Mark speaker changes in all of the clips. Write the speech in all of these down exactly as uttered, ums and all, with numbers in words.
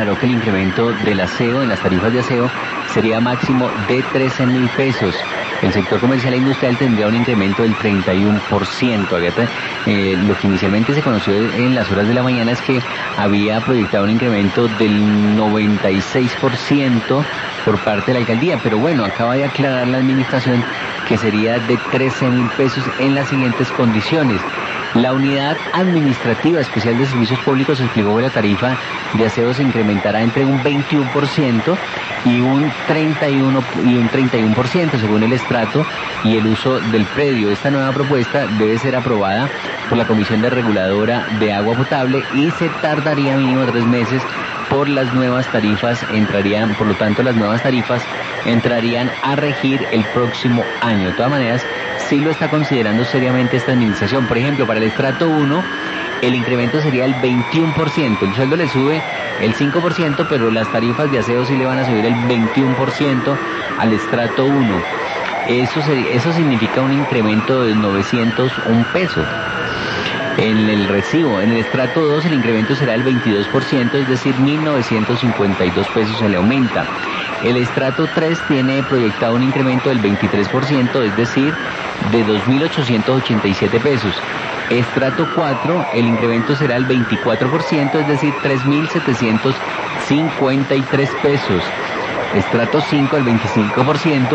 Speaker 1: Claro que el incremento del aseo en las tarifas de aseo sería máximo de trece mil pesos. El sector comercial e industrial tendría un incremento del treinta y uno por ciento. Eh, lo que inicialmente se conoció en las horas de la mañana es que había proyectado un incremento del noventa y seis por ciento por parte de la alcaldía, pero bueno, acaba de aclarar la administración que sería de trece mil pesos en las siguientes condiciones. La unidad administrativa especial de servicios públicos explicó que la tarifa de aseo se incrementará entre un veintiuno por ciento y un treinta y uno y un treinta y uno por ciento según el estrato y el uso del predio. Esta nueva propuesta debe ser aprobada por la Comisión de Reguladora de Agua Potable y se tardaría mínimo tres meses por las nuevas tarifas entrarían, por lo tanto las nuevas tarifas entrarían a regir el próximo año. De todas maneras, sí lo está considerando seriamente esta administración. Por ejemplo, para el estrato uno, el incremento sería el veintiuno por ciento. El sueldo le sube el cinco por ciento, pero las tarifas de aseo sí le van a subir el veintiuno por ciento al estrato uno. Eso, sería, eso significa un incremento de novecientos un pesos. En el recibo, en el estrato dos el incremento será el veintidós por ciento, es decir, mil novecientos cincuenta y dos pesos se le aumenta. El estrato tres tiene proyectado un incremento del veintitrés por ciento, es decir, de dos mil ochocientos ochenta y siete pesos. Estrato cuatro, el incremento será el veinticuatro por ciento, es decir, tres mil setecientos cincuenta y tres pesos. Estrato cinco, el veinticinco por ciento,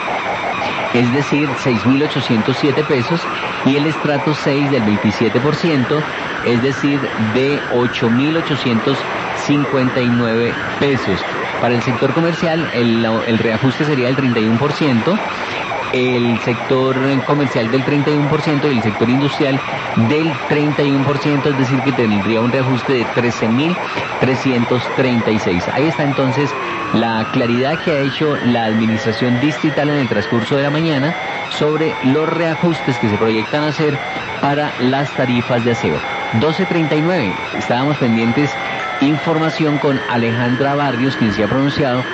Speaker 1: es decir, seis mil ochocientos siete pesos, y el estrato seis del veintisiete por ciento, es decir, de ocho mil ochocientos cincuenta y nueve pesos. Para el sector comercial, el, el reajuste sería del treinta y uno por ciento, el sector comercial del treinta y uno por ciento y el sector industrial del treinta y uno por ciento, es decir, que tendría un reajuste de trece mil trescientos treinta y seis. Ahí está entonces la claridad que ha hecho la administración distrital en el transcurso de la mañana sobre los reajustes que se proyectan hacer para las tarifas de aseo. doce treinta y nueve, estábamos pendientes información con Alejandra Barrios, quien se ha pronunciado